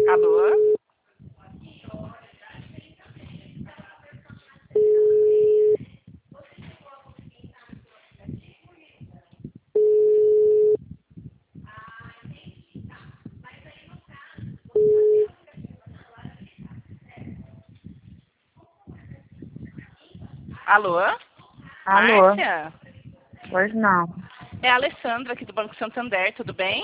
Alô? Alô? Alô? Márcia? Pois não. É a Alessandra aqui do Banco Santander, tudo bem?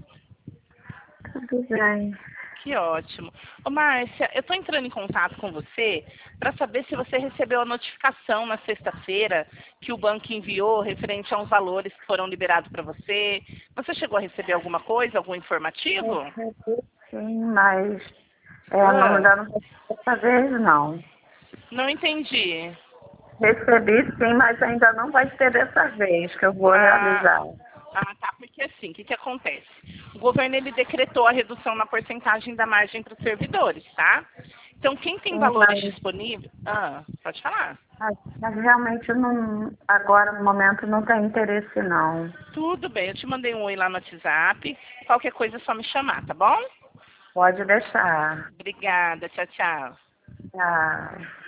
Tudo bem. Que ótimo. Ô, Márcia, eu estou entrando em contato com você para saber se você recebeu a notificação na sexta-feira que o banco enviou referente a uns valores que foram liberados para você. Você chegou a receber alguma coisa, algum informativo? Recebi sim, mas não me Ah, dá dessa vez não. não entendi. Recebi sim, mas ainda não vai ser dessa vez que eu vou Ah, realizar. tá, porque assim, o que acontece? O governo ele decretou a redução na porcentagem da margem para os servidores, tá? Então, quem tem Sim, valores disponíveis... pode falar. mas realmente não, agora no momento não tem interesse não. Tudo bem, eu te mandei um oi lá no WhatsApp. Qualquer coisa é só me chamar, tá bom? Pode deixar. Obrigada, tchau, tchau. Tá.